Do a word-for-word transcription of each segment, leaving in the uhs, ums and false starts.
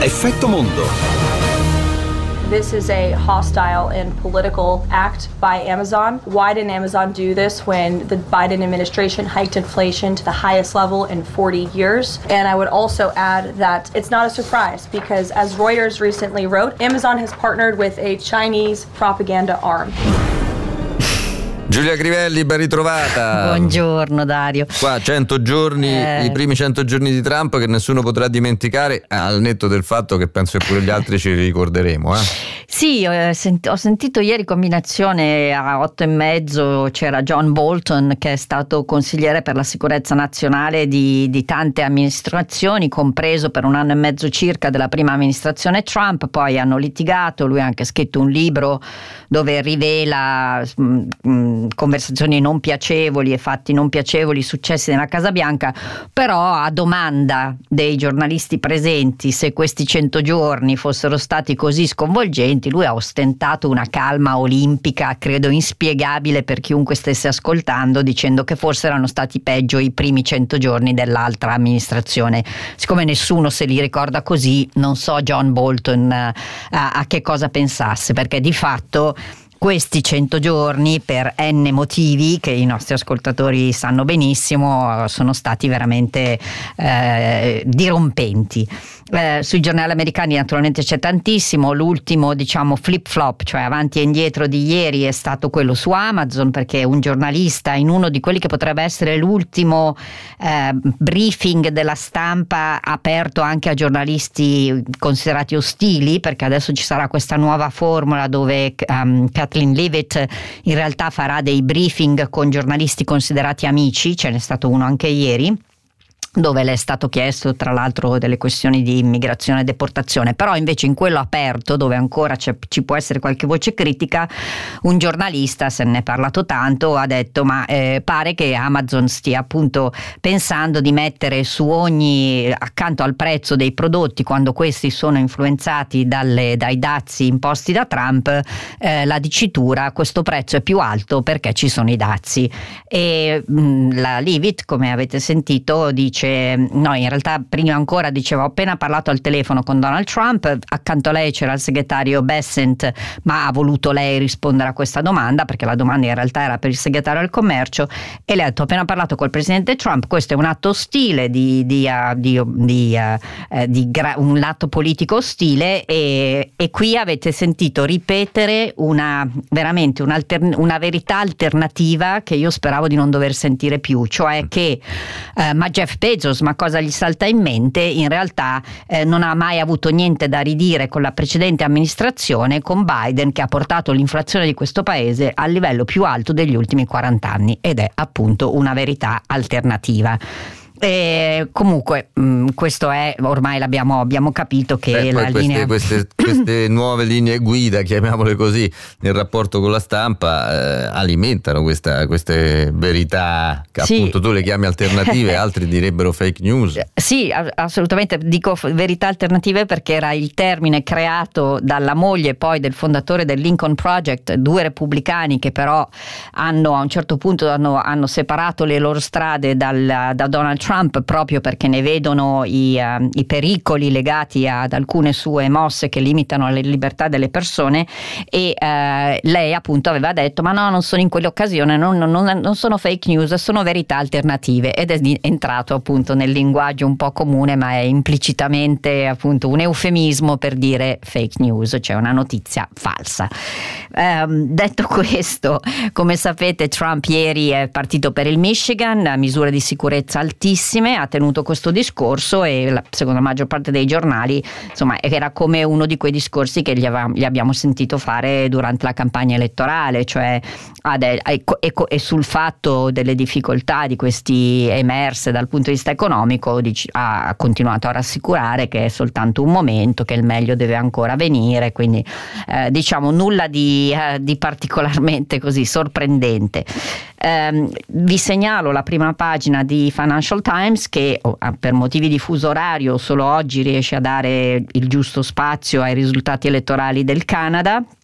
Effetto Mondo. This is a hostile and political act by Amazon. Why didn't Amazon do this when the Biden administration hiked inflation to the highest level in forty years? And I would also add that it's not a surprise because, as Reuters recently wrote, Amazon has partnered with a Chinese propaganda arm. Giulia Crivelli, ben ritrovata. Buongiorno Dario. Qua cento giorni, eh... i primi cento giorni di Trump che nessuno potrà dimenticare, al netto del fatto che penso che pure gli altri ci ricorderemo. Eh? Sì, ho sentito, ho sentito ieri combinazione a otto e mezzo, c'era John Bolton che è stato consigliere per la sicurezza nazionale di, di tante amministrazioni, compreso per un anno e mezzo circa della prima amministrazione Trump, poi hanno litigato, lui ha anche scritto un libro dove rivela mh, mh, conversazioni non piacevoli e fatti non piacevoli successi nella Casa Bianca, però a domanda dei giornalisti presenti se questi cento giorni fossero stati così sconvolgenti, lui ha ostentato una calma olimpica, credo inspiegabile per chiunque stesse ascoltando, dicendo che forse erano stati peggio i primi cento giorni dell'altra amministrazione. Siccome nessuno se li ricorda così, non so John Bolton a, a che cosa pensasse, perché di fatto questi cento giorni, per n motivi che i nostri ascoltatori sanno benissimo, sono stati veramente eh, dirompenti. Eh, sui giornali americani naturalmente c'è tantissimo. L'ultimo, diciamo, flip flop, cioè avanti e indietro di ieri, è stato quello su Amazon, perché un giornalista in uno di quelli che potrebbe essere l'ultimo eh, briefing della stampa aperto anche a giornalisti considerati ostili, perché adesso ci sarà questa nuova formula dove um, Kathleen Leavitt in realtà farà dei briefing con giornalisti considerati amici, ce n'è stato uno anche ieri, dove le è stato chiesto tra l'altro delle questioni di immigrazione e deportazione. Però invece in quello aperto, dove ancora c'è, ci può essere qualche voce critica, un giornalista, se ne è parlato tanto, ha detto ma eh, pare che Amazon stia appunto pensando di mettere su ogni, accanto al prezzo dei prodotti, quando questi sono influenzati dalle, dai dazi imposti da Trump, eh, la dicitura questo prezzo è più alto perché ci sono i dazi. E mh, la Leavitt, come avete sentito, dice no, in realtà prima ancora diceva ho appena parlato al telefono con Donald Trump, accanto a lei c'era il segretario Bessent, ma ha voluto lei rispondere a questa domanda perché la domanda in realtà era per il segretario al commercio, e lei ha detto ho appena parlato col presidente Trump, questo è un atto ostile di, di, uh, di, di, uh, di gra- un atto politico ostile, e, e qui avete sentito ripetere una veramente un'altern- una verità alternativa che io speravo di non dover sentire più, cioè che uh, ma Jeff Bezos, ma cosa gli salta in mente? In realtà eh, non ha mai avuto niente da ridire con la precedente amministrazione, con Biden, che ha portato l'inflazione di questo paese al livello più alto degli ultimi quaranta anni, ed è appunto una verità alternativa. E comunque mh, questo è, ormai l'abbiamo abbiamo capito che Beh, la queste, linea queste, queste nuove linee guida, chiamiamole così, nel rapporto con la stampa eh, alimentano questa, queste verità che sì. appunto tu le chiami alternative, altri direbbero fake news. Sì, assolutamente, dico verità alternative perché era il termine creato dalla moglie poi del fondatore del Lincoln Project, due repubblicani che però hanno a un certo punto hanno, hanno separato le loro strade dal, da Donald Trump, proprio perché ne vedono i, uh, i pericoli legati ad alcune sue mosse che limitano le libertà delle persone, e uh, lei appunto aveva detto ma no, non sono in quell'occasione, non, non, non sono fake news, sono verità alternative, ed è entrato appunto nel linguaggio un po' comune, ma è implicitamente appunto un eufemismo per dire fake news, cioè una notizia falsa. Um, detto questo, come sapete Trump ieri è partito per il Michigan, misure di sicurezza altissime, ha tenuto questo discorso e la, secondo la maggior parte dei giornali insomma era come uno di quei discorsi che gli, aveva, gli abbiamo sentito fare durante la campagna elettorale, cioè ade, e, e, e sul fatto delle difficoltà di questi emerse dal punto di vista economico dic, ha continuato a rassicurare che è soltanto un momento, che il meglio deve ancora venire, quindi eh, diciamo nulla di, eh, di particolarmente così sorprendente. Eh, vi segnalo la prima pagina di Financial Times che oh, per motivi di fuso orario solo oggi riesce a dare il giusto spazio ai risultati elettorali del Canada.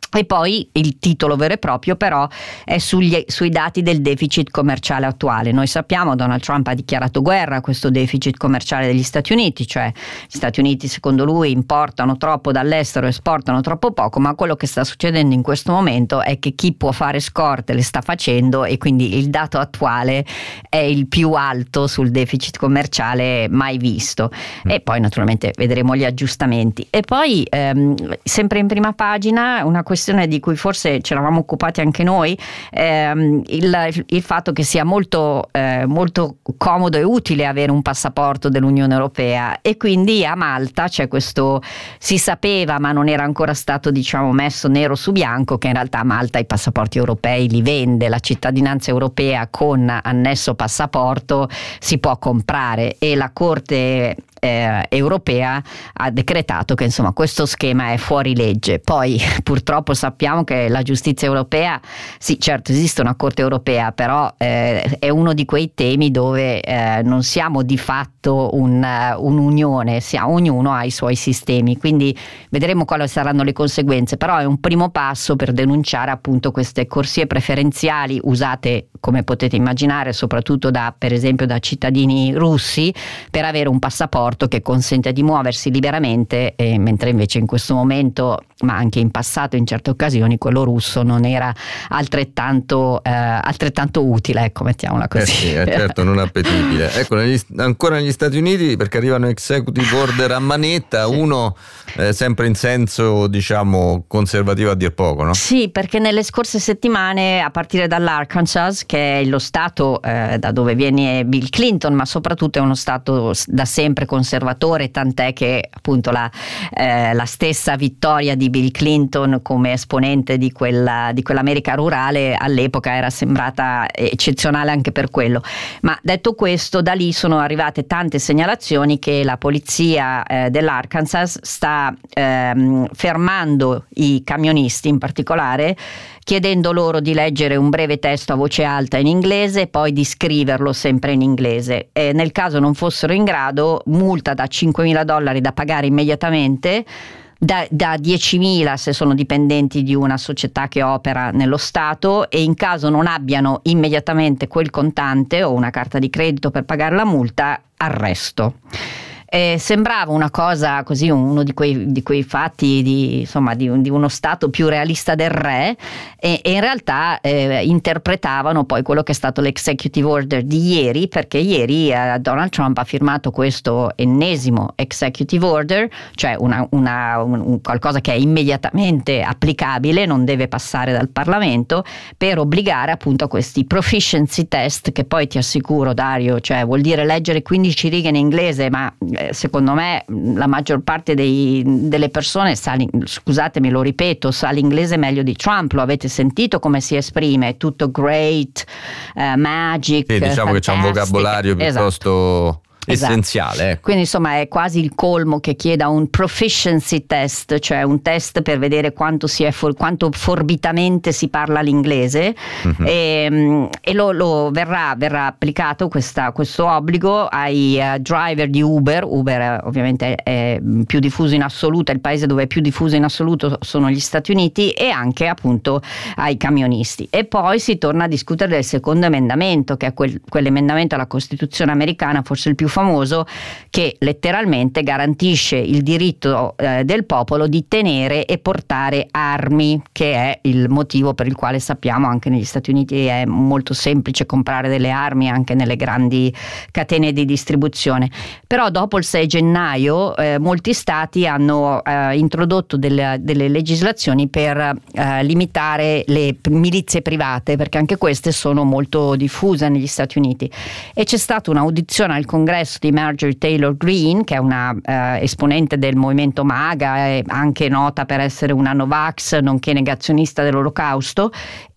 E poi il titolo vero e proprio però è sugli, sui dati del deficit commerciale attuale. Noi sappiamo Donald Trump ha dichiarato guerra a questo deficit commerciale degli Stati Uniti, cioè gli Stati Uniti secondo lui importano troppo dall'estero, esportano troppo poco, ma quello che sta succedendo in questo momento è che chi può fare scorte le sta facendo, e quindi il dato attuale è il più alto sul deficit commerciale mai visto. E poi naturalmente vedremo gli aggiustamenti. E poi ehm, sempre in prima pagina una questione di cui forse ci eravamo occupati anche noi, ehm, il, il fatto che sia molto, eh, molto comodo e utile avere un passaporto dell'Unione Europea, e quindi a Malta c'è questo, si sapeva ma non era ancora stato diciamo messo nero su bianco, che in realtà Malta i passaporti europei li vende, la cittadinanza europea con annesso passaporto si può comprare, e la Corte Eh, europea ha decretato che insomma questo schema è fuori legge. Poi purtroppo sappiamo che la giustizia europea, sì certo esiste una Corte europea, però eh, è uno di quei temi dove eh, non siamo di fatto un, uh, un'unione, siamo, ognuno ha i suoi sistemi, quindi vedremo quali saranno le conseguenze, però è un primo passo per denunciare appunto queste corsie preferenziali usate, come potete immaginare, soprattutto da per esempio da cittadini russi per avere un passaporto che consente di muoversi liberamente, eh, mentre invece in questo momento, ma anche in passato in certe occasioni, quello russo non era altrettanto, eh, altrettanto utile, ecco, mettiamola così. Eh sì, è certo, non appetibile. Ecco, negli, ancora negli Stati Uniti, perché arrivano executive order a manetta, sì. uno eh, sempre in senso diciamo conservativo a dir poco, no? Sì, perché nelle scorse settimane, a partire dall'Arkansas, che è lo stato eh, da dove viene Bill Clinton, ma soprattutto è uno stato da sempre conservatore, tant'è che appunto la, eh, la stessa vittoria di Bill Clinton come esponente di quella di quell'America rurale all'epoca era sembrata eccezionale anche per quello. Ma detto questo, da lì sono arrivate tante segnalazioni che la polizia eh, dell'Arkansas sta ehm, fermando i camionisti in particolare, chiedendo loro di leggere un breve testo a voce alta in inglese e poi di scriverlo sempre in inglese. E nel caso non fossero in grado, multa da cinquemila dollari da pagare immediatamente, da, da diecimila se sono dipendenti di una società che opera nello Stato, e in caso non abbiano immediatamente quel contante o una carta di credito per pagare la multa, arresto. Eh, sembrava una cosa così, uno di quei, di quei fatti di, insomma, di, di uno stato più realista del re, e, e in realtà eh, interpretavano poi quello che è stato l'executive order di ieri, perché ieri eh, Donald Trump ha firmato questo ennesimo executive order, cioè una, una, un, un qualcosa che è immediatamente applicabile, non deve passare dal Parlamento, per obbligare appunto a questi proficiency test, che poi ti assicuro, Dario, cioè vuol dire leggere quindici righe in inglese, ma secondo me la maggior parte dei, delle persone sa, scusatemi lo ripeto, sa l'inglese meglio di Trump. Lo avete sentito come si esprime? È tutto great, uh, magic, sì, diciamo fantastic. Che c'è un vocabolario piuttosto esatto. essenziale, ecco. Quindi insomma è quasi il colmo che chieda un proficiency test, cioè un test per vedere quanto, si è for- quanto forbitamente si parla l'inglese, mm-hmm. e, e lo, lo verrà, verrà applicato questa, questo obbligo ai uh, driver di Uber. Uber uh, ovviamente è più diffuso in assoluto, è il paese dove è più diffuso in assoluto sono gli Stati Uniti, e anche appunto ai camionisti. E poi si torna a discutere del secondo emendamento, che è quel, quell'emendamento alla Costituzione americana, forse il più famoso, che letteralmente garantisce il diritto eh, del popolo di tenere e portare armi, che è il motivo per il quale sappiamo anche negli Stati Uniti è molto semplice comprare delle armi anche nelle grandi catene di distribuzione. Però dopo il sei gennaio eh, molti stati hanno eh, introdotto delle, delle legislazioni per eh, limitare le milizie private, perché anche queste sono molto diffuse negli Stati Uniti, e c'è stata un'audizione al Congresso di Marjorie Taylor Greene, che è una eh, esponente del movimento MAGA, è anche nota per essere una Novax, nonché negazionista dell'Olocausto,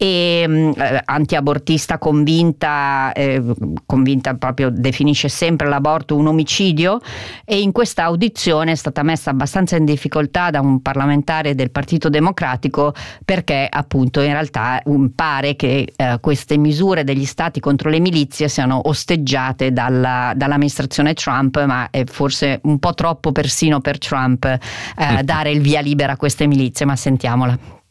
e eh, antiabortista convinta, eh, convinta proprio, definisce sempre l'aborto un omicidio. E in questa audizione è stata messa abbastanza in difficoltà da un parlamentare del Partito Democratico, perché appunto in realtà um, pare che eh, queste misure degli stati contro le milizie siano osteggiate dalla, dall'amministrazione Trump, ma è forse un po' troppo persino per Trump eh, dare il via libera a queste milizie. Ma sentiamola.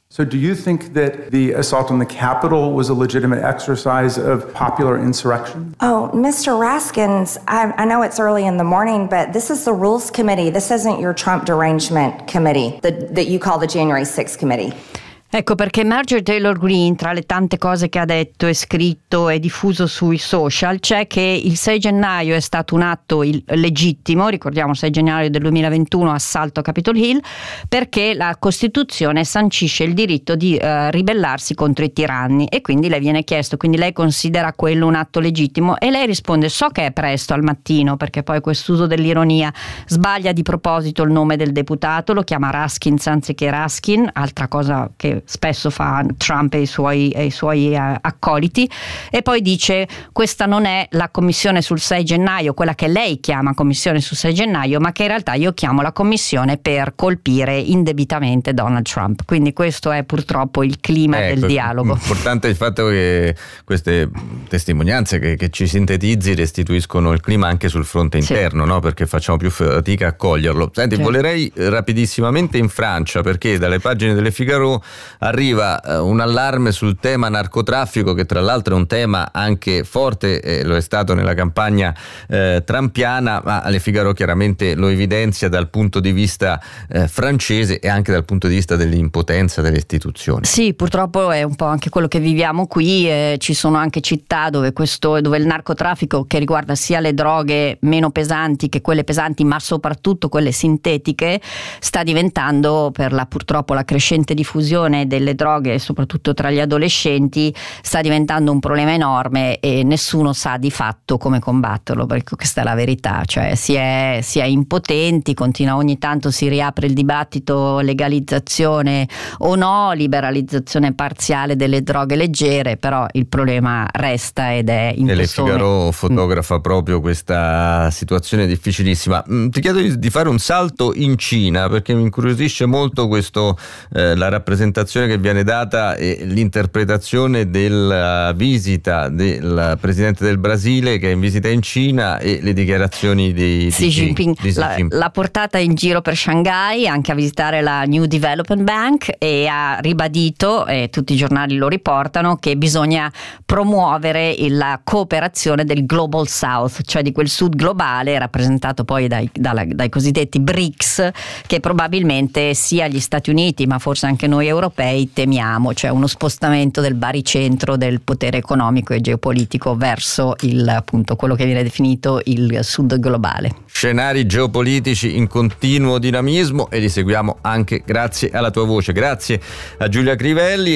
So do you think that the assault on the Capitol was a legitimate exercise of popular insurrection? Oh, Mister Raskins, I, I know it's early in the morning, but this is the Rules Committee. This isn't your Trump derangement committee the, that you call the January sixth committee. Ecco perché Marjorie Taylor Greene, tra le tante cose che ha detto e scritto e diffuso sui social, c'è che il sei gennaio è stato un atto il- legittimo, ricordiamo sei gennaio del duemilaventuno, assalto a Capitol Hill, perché la Costituzione sancisce il diritto di eh, ribellarsi contro i tiranni, e quindi le viene chiesto, quindi lei considera quello un atto legittimo? E lei risponde: so che è presto al mattino, perché poi quest'uso dell'ironia, sbaglia di proposito il nome del deputato, lo chiama Raskins anziché Raskin, altra cosa che spesso fa Trump e i suoi, e i suoi uh, accoliti, e poi dice: questa non è la commissione sul sei gennaio, quella che lei chiama commissione sul sei gennaio, ma che in realtà io chiamo la commissione per colpire indebitamente Donald Trump. Quindi questo è purtroppo il clima ecco, del dialogo. Importante il fatto che queste testimonianze che, che ci sintetizzi restituiscono il clima anche sul fronte interno, sì. No? Perché facciamo più fatica a coglierlo. Senti, sì. Volerei rapidissimamente in Francia, perché dalle pagine delle Figaro arriva eh, un allarme sul tema narcotraffico, che tra l'altro è un tema anche forte, eh, lo è stato nella campagna eh, trumpiana, ma Le Figaro chiaramente lo evidenzia dal punto di vista eh, francese e anche dal punto di vista dell'impotenza delle istituzioni. Sì, purtroppo è un po' anche quello che viviamo qui, eh, ci sono anche città dove, questo, dove il narcotraffico, che riguarda sia le droghe meno pesanti che quelle pesanti, ma soprattutto quelle sintetiche, sta diventando, per la purtroppo la crescente diffusione delle droghe soprattutto tra gli adolescenti, sta diventando un problema enorme e nessuno sa di fatto come combatterlo, perché questa è la verità, cioè si è, si è impotenti, continua, ogni tanto si riapre il dibattito legalizzazione o no, liberalizzazione parziale delle droghe leggere, però il problema resta ed è in e Le persone. Figaro fotografa mm. proprio questa situazione difficilissima. Mm, ti chiedo di fare un salto in Cina, perché mi incuriosisce molto questo eh, la rappresentazione che viene data e l'interpretazione della visita del presidente del Brasile che è in visita in Cina e le dichiarazioni di Xi Jinping. Di Xi la, Jinping. L'ha portata in giro per Shanghai anche a visitare la New Development Bank e ha ribadito, e tutti i giornali lo riportano, che bisogna promuovere la cooperazione del Global South, cioè di quel sud globale rappresentato poi dai, dalla, dai cosiddetti B R I C S, che probabilmente sia gli Stati Uniti ma forse anche noi europei temiamo, cioè uno spostamento del baricentro del potere economico e geopolitico verso il, appunto, quello che viene definito il sud globale. Scenari geopolitici in continuo dinamismo e li seguiamo anche grazie alla tua voce. Grazie a Giulia Crivelli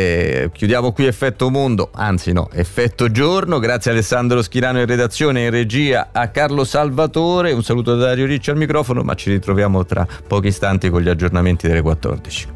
e chiudiamo qui Effetto Mondo, anzi no, Effetto Giorno. Grazie a Alessandro Schirano in redazione e in regia, a Carlo Salvatore. Un saluto da Dario Ricci al microfono, ma ci ritroviamo tra pochi istanti con gli aggiornamenti delle quattordici.